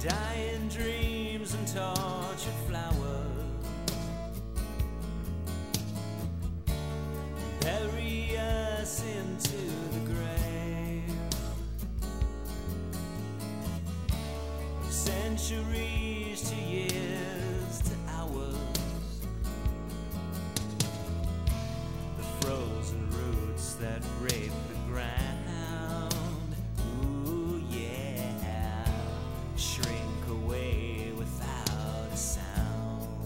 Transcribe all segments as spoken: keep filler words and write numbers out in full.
dying dreams and tortured flowers bury us into the grave. Centuries to years to hours, the frozen roots that rape the ground, ooh yeah, shrink away without a sound.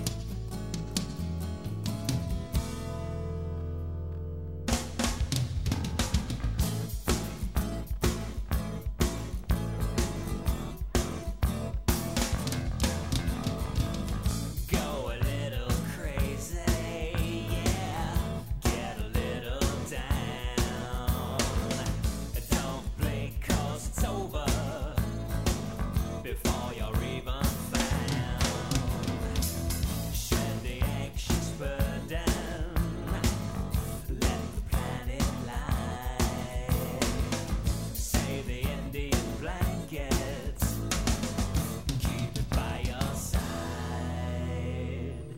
Go a little crazy, yeah, get a little down. Don't blink 'cause it's over before you're even found. Shed the anxious burden, let the planet lie. Save the Indian blankets, keep it by your side.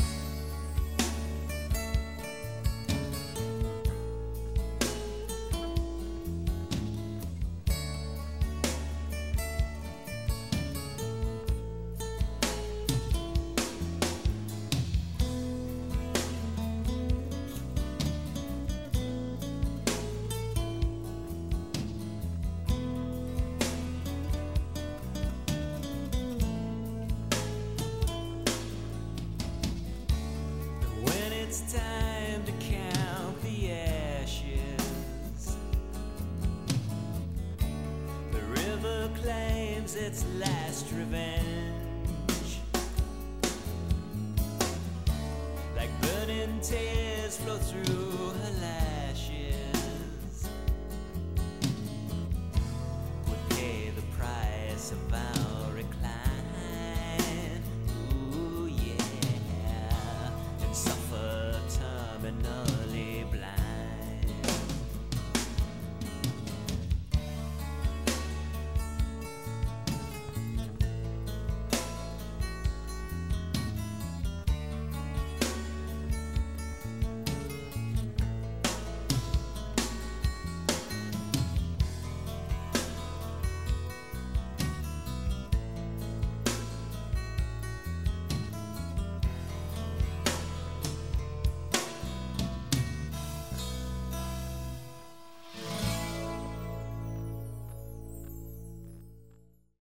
When it's time to count the ashes, the river claims its last revenge. Like burning tears flow through her lashes, we pay the price of our recline, ooh yeah, and suffer terminal